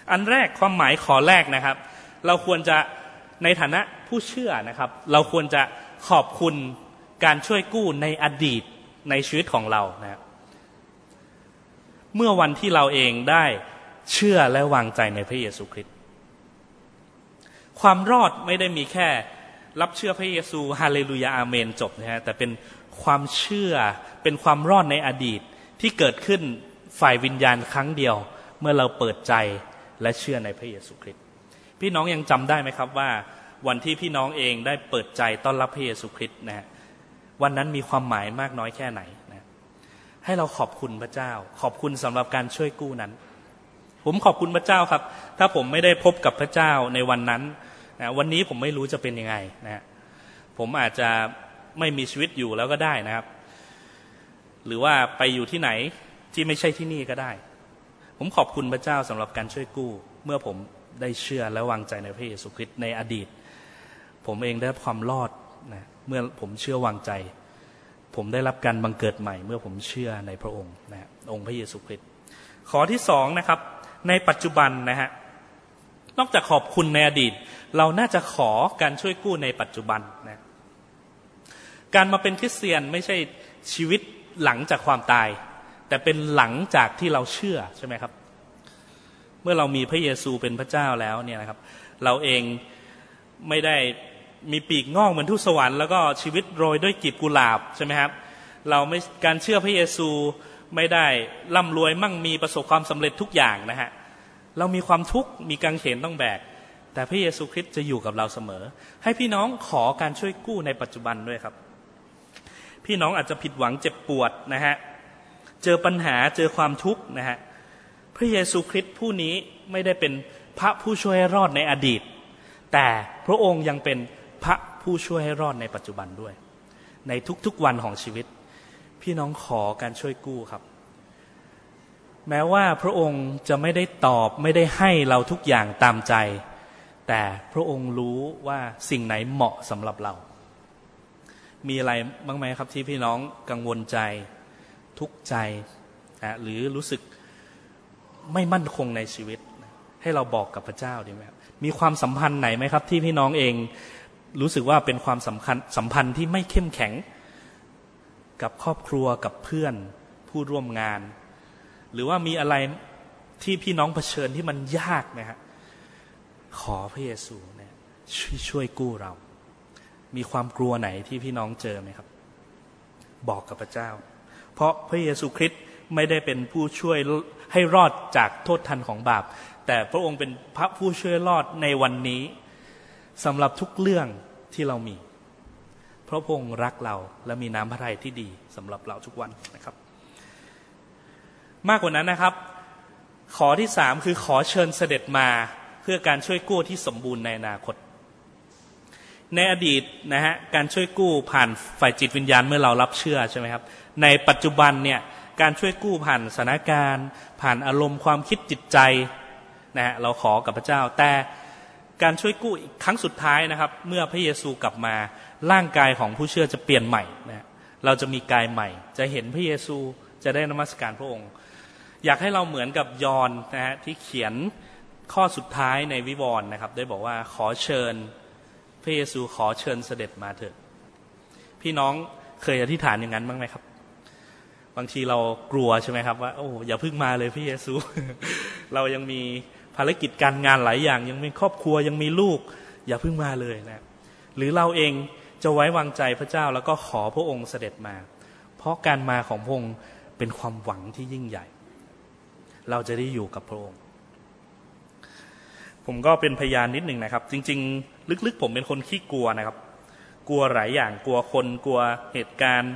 อันแรกความหมายข้อแรกนะครับเราควรจะในฐานะผู้เชื่อนะครับเราควรจะขอบคุณการช่วยกู้ในอดีตในชีวิตของเรานะครับเมื่อวันที่เราเองได้เชื่อและวางใจในพระเยซูคริสต์ความรอดไม่ได้มีแค่รับเชื่อพระเยซูฮาเลลูยาอาเมนจบนะฮะแต่เป็นความเชื่อเป็นความรอดในอดีตที่เกิดขึ้นฝ่ายวิญญาณครั้งเดียวเมื่อเราเปิดใจและเชื่อในพระเยซูคริสต์พี่น้องยังจำได้ไหมครับว่าวันที่พี่น้องเองได้เปิดใจต้อนรับพระเยซูคริสต์นะฮะวันนั้นมีความหมายมากน้อยแค่ไหนนะให้เราขอบคุณพระเจ้าขอบคุณสำหรับการช่วยกู้นั้นผมขอบคุณพระเจ้าครับถ้าผมไม่ได้พบกับพระเจ้าในวันนั้นนะวันนี้ผมไม่รู้จะเป็นยังไงนะผมอาจจะไม่มีชีวิตอยู่แล้วก็ได้นะครับหรือว่าไปอยู่ที่ไหนที่ไม่ใช่ที่นี่ก็ได้ผมขอบคุณพระเจ้าสำหรับการช่วยกู้เมื่อผมได้เชื่อและวางใจในพระเยซูคริสต์ในอดีตผมเองได้รับความรอดนะเมื่อผมเชื่อวางใจผมได้รับการบังเกิดใหม่เมื่อผมเชื่อในพระองค์นะองค์พระเยซูคริสต์ข้อที่สองนะครับในปัจจุบันนะฮะนอกจากขอบคุณในอดีตเราน่าจะขอการช่วยกู้ในปัจจุบันนะการมาเป็นคริสเตียนไม่ใช่ชีวิตหลังจากความตายแต่เป็นหลังจากที่เราเชื่อใช่ไหมครับเมื่อเรามีพระเยซูเป็นพระเจ้าแล้วเนี่ยนะครับเราเองไม่ได้มีปีกงอกเหมือนทูตสวรรค์แล้วก็ชีวิตโรยด้วยกลีบกุหลาบใช่ไหมครับเราไม่การเชื่อพระเยซูไม่ได้ร่ำรวยมั่งมีประสบความสำเร็จทุกอย่างนะฮะเรามีความทุกข์มีกางเขนต้องแบกแต่พระเยซูคริสต์จะอยู่กับเราเสมอให้พี่น้องขอการช่วยกู้ในปัจจุบันด้วยครับพี่น้องอาจจะผิดหวังเจ็บปวดนะฮะเจอปัญหาเจอความทุกข์นะฮะพระเยซูคริสต์ผู้นี้ไม่ได้เป็นพระผู้ช่วยให้รอดในอดีตแต่พระองค์ยังเป็นพระผู้ช่วยให้รอดในปัจจุบันด้วยในทุกๆวันของชีวิตพี่น้องขอการช่วยกู้ครับแม้ว่าพระองค์จะไม่ได้ตอบไม่ได้ให้เราทุกอย่างตามใจแต่พระองค์รู้ว่าสิ่งไหนเหมาะสำหรับเรามีอะไรบ้างไหมครับที่พี่น้องกังวลใจทุกข์ใจนะหรือรู้สึกไม่มั่นคงในชีวิตให้เราบอกกับพระเจ้าดีไหมครับมีความสัมพันธ์ไหนไหมครับที่พี่น้องเองรู้สึกว่าเป็นความสำคัญสัมพันธ์ที่ไม่เข้มแข็งกับครอบครัวกับเพื่อนผู้ร่วมงานหรือว่ามีอะไรที่พี่น้องเผชิญที่มันยากนะฮะขอพระเยซูเนี่ยช่วยช่วยกู้เรามีความกลัวไหนที่พี่น้องเจอไหมครับบอกกับพระเจ้าเพราะพระเยซูคริสต์ไม่ได้เป็นผู้ช่วยให้รอดจากโทษทันของบาปแต่พระองค์เป็นพระผู้ช่วยรอดในวันนี้สำหรับทุกเรื่องที่เรามีเพราะพระองค์รักเราและมีน้ำพระทัยที่ดีสำหรับเราทุกวันนะครับมากกว่านั้นนะครับขอที่สามคือขอเชิญเสด็จมาเพื่อการช่วยกู้ที่สมบูรณ์ในอนาคตในอดีตนะฮะการช่วยกู้ผ่านฝ่ายจิตวิญญาณเมื่อเรารับเชื่อใช่ไหมครับในปัจจุบันเนี่ยการช่วยกู้ผ่านสถานการณ์ผ่านอารมณ์ความคิดจิตใจนะฮะเราขอกับพระเจ้าแต่การช่วยกู้อีกครั้งสุดท้ายนะครับเมื่อพระเยซูกลับมาร่างกายของผู้เชื่อจะเปลี่ยนใหม่นะเราจะมีกายใหม่จะเห็นพระเยซูจะได้นมัสการพระองค์อยากให้เราเหมือนกับยอห์นนะฮะที่เขียนข้อสุดท้ายในวิวรณ์นะครับได้บอกว่าขอเชิญพระเยซูขอเชิญเสด็จมาเถิดพี่น้องเคยอธิษฐานอย่างนั้นบ้างไหมครับบางทีเรากลัวใช่ไหมครับว่าโอ้อย่าเพิ่งมาเลยพระเยซู เรายังมีภารกิจการงานหลายอย่างยังมีครอบครัวยังมีลูกอย่าเพิ่งมาเลยนะหรือเราเองจะไว้วางใจพระเจ้าแล้วก็ขอพระองค์เสด็จมาเพราะการมาของพระองค์เป็นความหวังที่ยิ่งใหญ่เราจะได้อยู่กับพระองค์ผมก็เป็นพยานนิดหนึ่งนะครับจริงๆลึกๆผมเป็นคนขี้กลัวนะครับกลัวหลายอย่างกลัวคนกลัวเหตุการณ์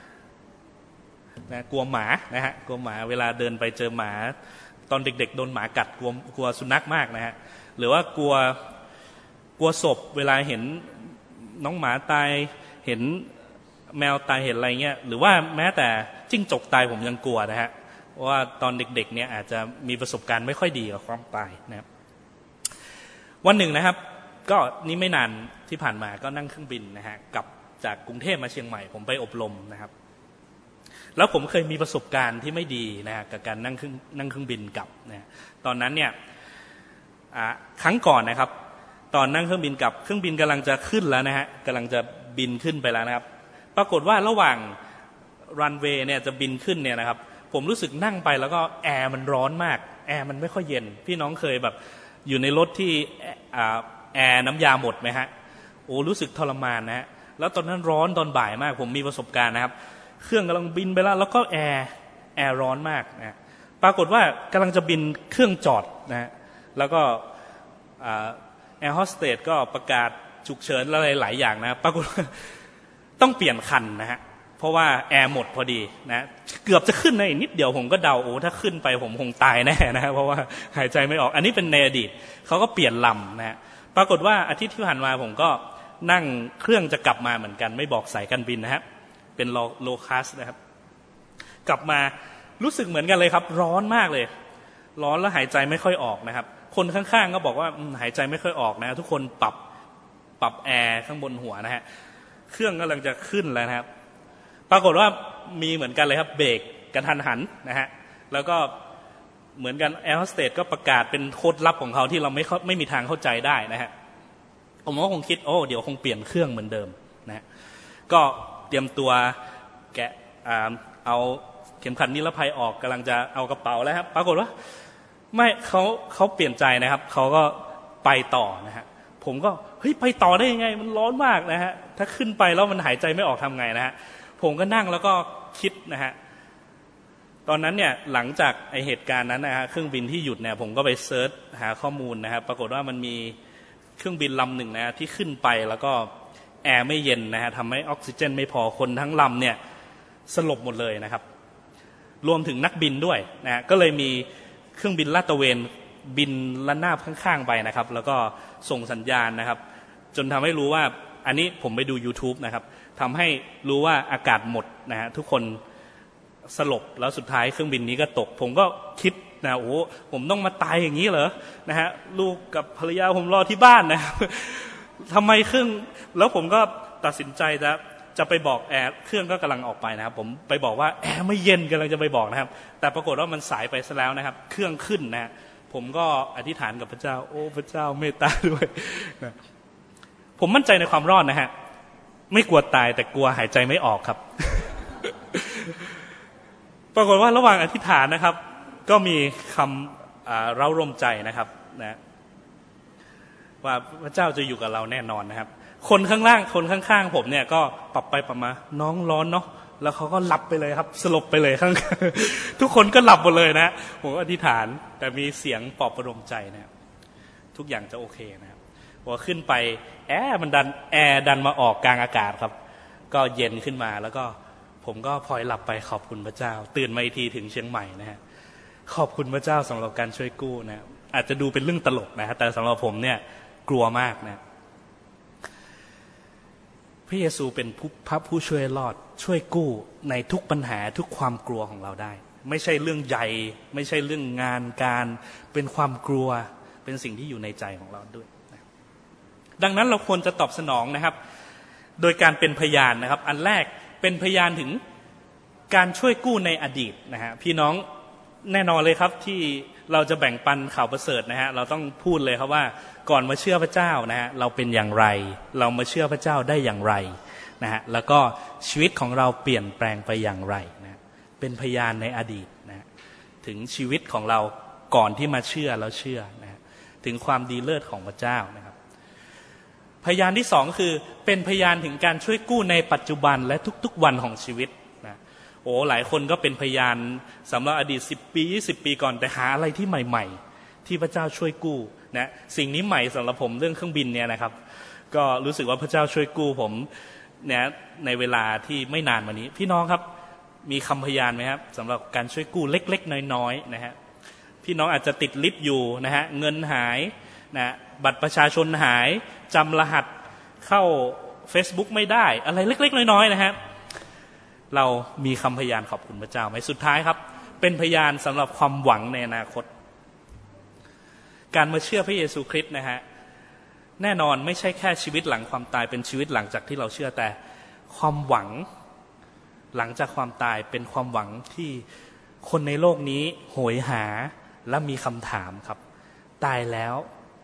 นะกลัวหมานะฮะกลัวหมาเวลาเดินไปเจอหมาตอนเด็กๆโดนหมากัดกลัวกลัวสุนัขมากนะฮะหรือว่ากลัวกลัวศพเวลาเห็นน้องหมาตายเห็นแมวตายเห็นอะไรเงี้ยหรือว่าแม้แต่จิ้งจกตายผมยังกลัวนะฮะว่าตอนเด็กๆเนี่ยอาจจะมีประสบการณ์ไม่ค่อยดีกับความตายนะครับวันหนึ่งนะครับก็นี่ไม่นานที่ผ่านมาก็นั่งเครื่องบินนะฮะกลับจากกรุงเทพมาเชียงใหม่ผมไปอบรมนะครับแล้วผมเคยมีประสบการณ์ที่ไม่ดีนะฮะกับการนั่งเครื่องนั่งเครื่องบินกลับนะตอนนั้นเนี่ยครั้งก่อนนะครับตอนนั่งเครื่องบินกับเครื่องบินกำลังจะขึ้นแล้วนะฮะกำลังจะบินขึ้นไปแล้วนะครับปรากฏว่าระหว่างรันเวย์เนี่ยจะบินขึ้นเนี่ยนะครับผมรู้สึกนั่งไปแล้วก็แอร์มันร้อนมากแอร์มันไม่ค่อยเย็นพี่น้องเคยแบบอยู่ในรถที่แอร์น้ำยาหมดไหมฮะโอ้รู้สึกทรมานนะฮะแล้วตอนนั้นร้อนตอนบ่ายมากผมมีประสบการณ์นะครับเครื่องกำลังบินไปแล้วแล้วก็แอร์แอร์ร้อนมากนะปรากฏว่ากำลังจะบินเครื่องจอดนะฮะแล้วก็แอร์โฮสเตสก็ประกาศฉุกเฉินอะไรหลายอย่างนะปรากฏว่าต้องเปลี่ยนคันนะฮะเพราะว่าแอร์หมดพอดีนะเกือบจะขึ้นในนิดเดียวผมก็เดาโอ้ถ้าขึ้นไปผมคงตายแน่นะฮะเพราะว่าหายใจไม่ออกอันนี้เป็นในอดีตเขาก็เปลี่ยนลำนะฮะปรากฏว่าอาทิตย์ที่ผ่านมาผมก็นั่งเครื่องจะกลับมาเหมือนกันไม่บอกสายการบินนะฮะเป็นโลคาสนะครับกลับมารู้สึกเหมือนกันเลยครับร้อนมากเลยร้อนแล้วหายใจไม่ค่อยออกนะครับคนข้างๆก็บอกว่าหายใจไม่ค่อยออกนะทุกคนปรับปรับแอร์ข้างบนหัวนะฮะเครื่องกำลังจะขึ้นแล้วนะครับปรากฏว่ามีเหมือนกันเลยครับเบรกกระทันหันนะฮะแล้วก็เหมือนกันแอร์โฮสเตสก็ประกาศเป็นโค้ดลับของเขาที่เราไม่ไม่มีทางเข้าใจได้นะฮะผมก็คงคิดโอ้เดี๋ยวคงเปลี่ยนเครื่องเหมือนเดิมนะฮะก็เตรียมตัวแกะเอาเข็มขัดนิรภัยออกกำลังจะเอากระเป๋าแล้วครับปรากฏว่าไม่เขาเขาเปลี่ยนใจนะครับเขาก็ไปต่อนะฮะผมก็เฮ้ยไปต่อได้ยังไงมันร้อนมากนะฮะถ้าขึ้นไปแล้วมันหายใจไม่ออกทำไงนะฮะผมก็นั่งแล้วก็คิดนะฮะตอนนั้นเนี่ยหลังจากไอเหตุการณ์นั้นนะฮะเครื่องบินที่หยุดเนี่ยผมก็ไปเซิร์ชหาข้อมูลนะครับปรากฏว่ามันมีเครื่องบินลำหนึ่งนะที่ขึ้นไปแล้วก็แอร์ไม่เย็นนะฮะทำให้ออกซิเจนไม่พอคนทั้งลำเนี่ยสลบหมดเลยนะครับรวมถึงนักบินด้วยนะฮะก็เลยมีเครื่องบินลาดตระเวนบินละนาบข้างๆไปนะครับแล้วก็ส่งสัญญาณนะครับจนทำให้รู้ว่าอันนี้ผมไปดู YouTube นะครับทำให้รู้ว่าอากาศหมดนะฮะทุกคนสลบแล้วสุดท้ายเครื่องบินนี้ก็ตกผมก็คิดนะโอ้ผมต้องมาตายอย่างนี้เหรอนะฮะลูกกับภรรยาผมรอที่บ้านนะทำไมเครื่องแล้วผมก็ตัดสินใจจะจะไปบอกแอร์เครื่องก็กำลังออกไปนะครับผมไปบอกว่าแอร์ไม่เย็นกำลังจะไปบอกนะครับแต่ปรากฏว่ามันสายไปซะแล้วนะครับเครื่องขึ้นนะผมก็อธิษฐานกับพระเจ้าโอ้พระเจ้าเมตตาด้วยนะผมมั่นใจในความรอดนะฮะไม่กลัวตายแต่กลัวหายใจไม่ออกครับ ปรากฏว่าระหว่างอธิษฐานนะครับก็มีคำเร้าร่มใจนะครับนะว่าพระเจ้าจะอยู่กับเราแน่นอนนะครับคนข้างล่างคนข้างๆผมเนี่ยก็ปรับไปปรับมาน้องร้อนเนาะแล้วเขาก็หลับไปเลยครับสลบไปเลยข้างทุกคนก็หลับหมดเลยนะผมอธิษฐานแต่มีเสียงปลอบประโลมใจนะทุกอย่างจะโอเคนะครับพอขึ้นไปแอร์มันดันแอร์ดันมาออกกลางอากาศครับก็เย็นขึ้นมาแล้วก็ผมก็พลอยหลับไปขอบคุณพระเจ้าตื่นมาอีกทีถึงเชียงใหม่นะฮะขอบคุณพระเจ้าสำหรับการช่วยกู้นะอาจจะดูเป็นเรื่องตลกนะฮะแต่สำหรับผมเนี่ยกลัวมากนะพระเยซูเป็นพระผู้ช่วยรอดช่วยกู้ในทุกปัญหาทุกความกลัวของเราได้ไม่ใช่เรื่องใหญ่ไม่ใช่เรื่องงานการเป็นความกลัวเป็นสิ่งที่อยู่ในใจของเราด้วยนะดังนั้นเราควรจะตอบสนองนะครับโดยการเป็นพยานนะครับอันแรกเป็นพยานถึงการช่วยกู้ในอดีตนะฮะพี่น้องแน่นอนเลยครับที่เราจะแบ่งปันข่าวประเสริฐนะฮะเราต้องพูดเลยครับว่าก่อนมาเชื่อพระเจ้านะฮะเราเป็นอย่างไรเรามาเชื่อพระเจ้าได้อย่างไรนะฮะแล้วก็ชีวิตของเราเปลี่ยนแปลงไปอย่างไรนะเป็นพยานในอดีตนะถึงชีวิตของเราก่อนที่มาเชื่อแล้วเชื่อนะถึงความดีเลิศของพระเจ้านะครับพยานที่สองคือเป็นพยานถึงการช่วยกู้ในปัจจุบันและทุกๆวันของชีวิตนะโอ้หลายคนก็เป็นพยานสำหรับอดีตสิบปียี่สิบปีก่อนแต่หาอะไรที่ใหม่ๆที่พระเจ้าช่วยกู้นะสิ่งนี้ใหม่สำหรับผมเรื่องเครื่องบินเนี่ยนะครับก็รู้สึกว่าพระเจ้าช่วยกู้ผมเนี่ยในเวลาที่ไม่นานมานี้พี่น้องครับมีคำพยานไหมครับสำหรับการช่วยกู้เล็กๆน้อยๆนะฮะพี่น้องอาจจะติดลิฟต์อยู่นะฮะเงินหายนะบัตรประชาชนหายจำรหัสเข้า Facebook ไม่ได้อะไรเล็กๆน้อยๆนะฮะเรามีคำพยานขอบคุณพระเจ้าไหมสุดท้ายครับเป็นพยานสำหรับความหวังในอนาคตการมาเชื่อพระเยซูคริสต์นะฮะแน่นอนไม่ใช่แค่ชีวิตหลังความตายเป็นชีวิตหลังจากที่เราเชื่อแต่ความหวังหลังจากความตายเป็นความหวังที่คนในโลกนี้โหยหาและมีคำถามครับตายแล้ว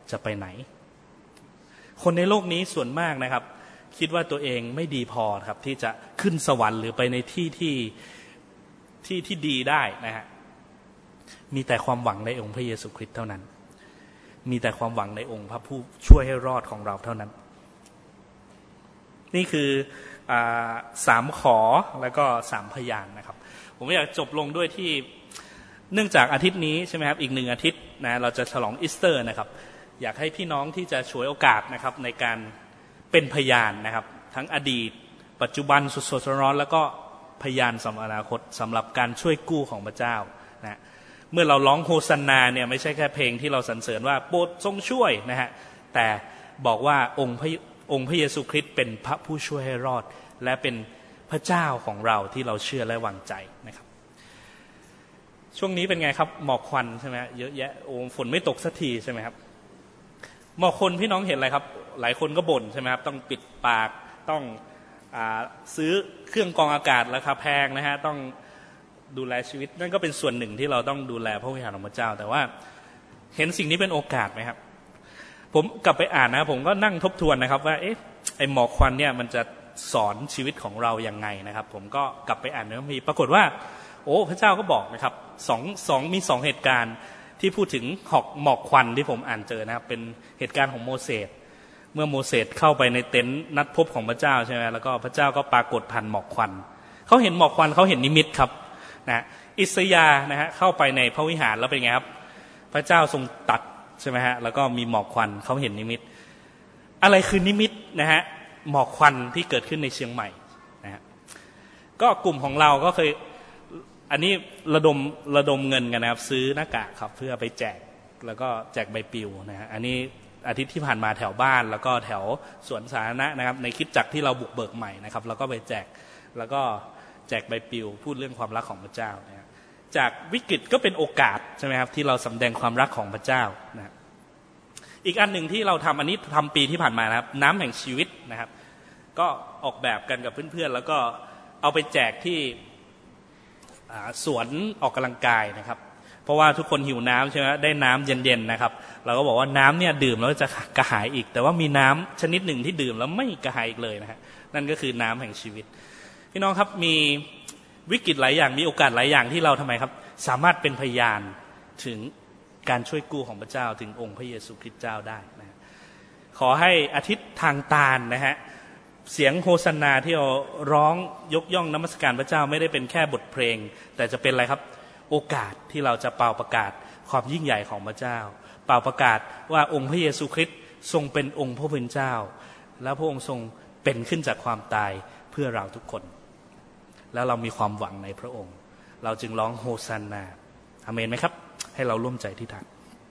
จะไปไหนคนในโลกนี้ส่วนมากนะครับคิดว่าตัวเองไม่ดีพอครับที่จะขึ้นสวรรค์หรือไปในที่ที่ที่ที่ดีได้นะฮะมีแต่ความหวังในองค์พระเยซูคริสต์เท่านั้นมีแต่ความหวังในองค์พระผู้ช่วยให้รอดของเราเท่านั้นนี่คืออ่าสามขอแล้วก็สามพยานนะครับผมอยากจบลงด้วยที่เนื่องจากอาทิตย์นี้ใช่ไหมครับอีกหนึ่งอาทิตย์นะเราจะฉลองอีสเตอร์นะครับอยากให้พี่น้องที่จะฉวยโอกาสนะครับในการเป็นพยานนะครับทั้งอดีตปัจจุบันสดๆร้อนๆแล้วก็พยานสำหรับอนาคตสำหรับการช่วยกู้ของพระเจ้านะเมื่อเราร้องโฮซันนาเนี่ยไม่ใช่แค่เพลงที่เราสรรเสริญว่าโปรดทรงช่วยนะฮะแต่บอกว่าองค์พระองค์พระเยซูคริสต์เป็นพระผู้ช่วยให้รอดและเป็นพระเจ้าของเราที่เราเชื่อและวางใจนะครับช่วงนี้เป็นไงครับหมอกควันใช่ไหมเยอะแยะโอ้ฝนไม่ตกสักทีใช่ไหมครับหมอกควันพี่น้องเห็นอะไรครับหลายคนก็บ่นใช่ไหมครับต้องปิดปากต้องอ่าซื้อเครื่องกรองอากาศราคาแพงนะฮะต้องดูแลชีวิตนั่นก็เป็นส่วนหนึ่งที่เราต้องดูแลพระวิหารของพระเจ้าแต่ว่าเห็นสิ่งนี้เป็นโอกาสไหมครับผมกลับไปอ่านนะผมก็นั่งทบทวนนะครับว่าเอ๊ะไอหมอกควันเนี่ยมันจะสอนชีวิตของเราอย่างไงนะครับผมก็กลับไปอ่านเนื้อพระคัมภีร์ปรากฏว่าโอ้พระเจ้าก็บอกนะครับสองสองมีสองเหตุการณ์ที่พูดถึงหอกหมอกควันที่ผมอ่านเจอนะครับเป็นเหตุการณ์ของโมเสสเมื่อโมเสสเข้าไปในเต็นท์นัดพบของพระเจ้าใช่ไหมแล้วก็พระเจ้าก็ปรากฏผ่านหมอกควันเขาเห็นหมอกควันเขาเห็นนิมิตครับนะอิสยาห์นะฮะเข้าไปในพระวิหารแล้วเป็นไงครับพระเจ้าทรงตัดใช่ไหมฮะแล้วก็มีหมอกควันเขาเห็นนิมิตอะไรคือนิมิตนะฮะหมอกควันที่เกิดขึ้นในเชียงใหม่นะฮะก็กลุ่มของเราก็เคยอันนี้ระดมระดมเงินกันนะครับซื้อหน้ากากครับเพื่อไปแจกแล้วก็แจกใบปลิวนะฮะอันนี้อาทิตย์ที่ผ่านมาแถวบ้านแล้วก็แถวสวนสาธารณะนะครับในคริสตจักรที่เราบุกเบิกใหม่นะครับแล้วก็ไปแจกแล้วก็แจกใบปลิวพูดเรื่องความรักของพระเจ้านะจากวิกฤตก็เป็นโอกาสใช่ไหมครับที่เราสำแดงความรักของพระเจ้านะอีกอันหนึ่งที่เราทำอันนี้ทำปีที่ผ่านมานะครับน้ำแห่งชีวิตนะครับก็ออกแบบกันกับเพื่อนๆแล้วก็เอาไปแจกที่สวนออกกำลังกายนะครับเพราะว่าทุกคนหิวน้ำใช่ไหมได้น้ำเย็นๆนะครับเราก็บอกว่าน้ำเนี่ยดื่มแล้วจะกระหายอีกแต่ว่ามีน้ำชนิดหนึ่งที่ดื่มแล้วไม่กระหายอีกเลยนะฮะนั่นก็คือน้ำแห่งชีวิตพี่น้องครับมีวิกฤตหลายอย่างมีโอกาสหลายอย่างที่เราทำไมครับสามารถเป็นพยานถึงการช่วยกู้ของพระเจ้าถึงองค์พระเยซูคริสต์เจ้าได้นะขอให้อาทิตย์ทางตาลนะฮะเสียงโฮซันนาที่เราร้องยกย่องนมัสการพระเจ้าไม่ได้เป็นแค่บทเพลงแต่จะเป็นอะไรครับโอกาสที่เราจะเป่าประกาศความยิ่งใหญ่ของพระเจ้าเป่าประกาศว่าองค์พระเยซูคริสต์ทรงเป็นองค์พระผู้เป็นเจ้าแล้วพระองค์ทรงเป็นขึ้นจากความตายเพื่อเราทุกคนแล้วเรามีความหวังในพระองค์เราจึงร้องโฮซันนาอาเมนไหมครับให้เราร่วมใจที่ฐาน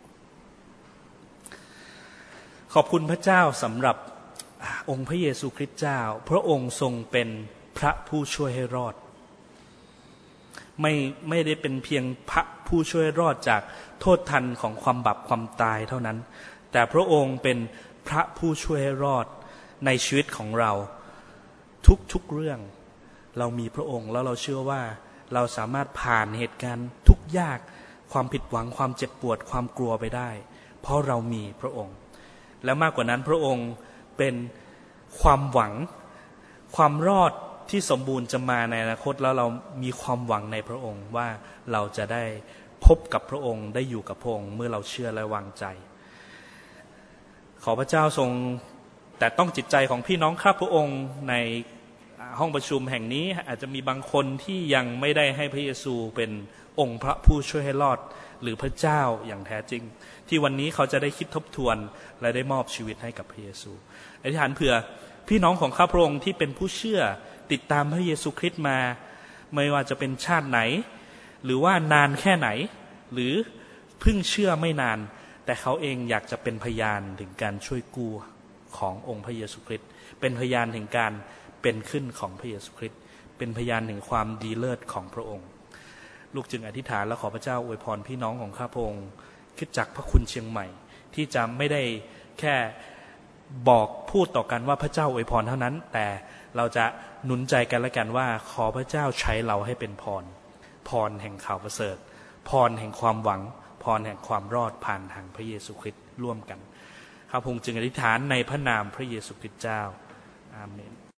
ขอบคุณพระเจ้าสำหรับองค์พระเยซูคริสต์เจ้าพระองค์ทรงเป็นพระผู้ช่วยให้รอดไม่ไม่ได้เป็นเพียงพระผู้ช่วยรอดจากโทษทันของความบาปความตายเท่านั้นแต่พระองค์เป็นพระผู้ช่วยให้รอดในชีวิตของเราทุกๆเรื่องเรามีพระองค์แล้วเราเชื่อว่าเราสามารถผ่านเหตุการณ์ทุกยากความผิดหวังความเจ็บปวดความกลัวไปได้เพราะเรามีพระองค์และมากกว่านั้นพระองค์เป็นความหวังความรอดที่สมบูรณ์จะมาในอนาคตแล้วเรามีความหวังในพระองค์ว่าเราจะได้พบกับพระองค์ได้อยู่กับพระองค์เมื่อเราเชื่อและวางใจขอพระเจ้าทรงแต่ต้องจิตใจของพี่น้องข้าพระองค์ในห้องประชุมแห่งนี้อาจจะมีบางคนที่ยังไม่ได้ให้พระเยซูเป็นองค์พระผู้ช่วยให้รอดหรือพระเจ้าอย่างแท้จริงที่วันนี้เขาจะได้คิดทบทวนและได้มอบชีวิตให้กับพระเยซูอธิษฐานเผื่อพี่น้องของข้าพระองค์ที่เป็นผู้เชื่อติดตามพระเยซูคริสต์มาไม่ว่าจะเป็นชาติไหนหรือว่านานแค่ไหนหรือเพิ่งเชื่อไม่นานแต่เขาเองอยากจะเป็นพยานถึงการช่วยกู้ขององค์พระเยซูคริสต์เป็นพยานถึงการเป็นขึ้นของพระเยซูคริสต์เป็นพยานถึงความดีเลิศของพระองค์ลูกจึงอธิษฐานและขอพระเจ้าอวยพรพี่น้องของข้าพระองค์คริสตจักรพระคุณเชียงใหม่ที่จะไม่ได้แค่บอกพูดต่อกันว่าพระเจ้าอวยพรเท่านั้นแต่เราจะหนุนใจกันและกันว่าขอพระเจ้าใช้เราให้เป็นพรพรแห่งข่าวประเสริฐพรแห่งความหวังพรแห่งความรอดผ่านทางพระเยซูคริสต์ร่วมกันข้าพงจึงอธิษฐานในพระนามพระเยซูคริสต์เจ้าอาเมน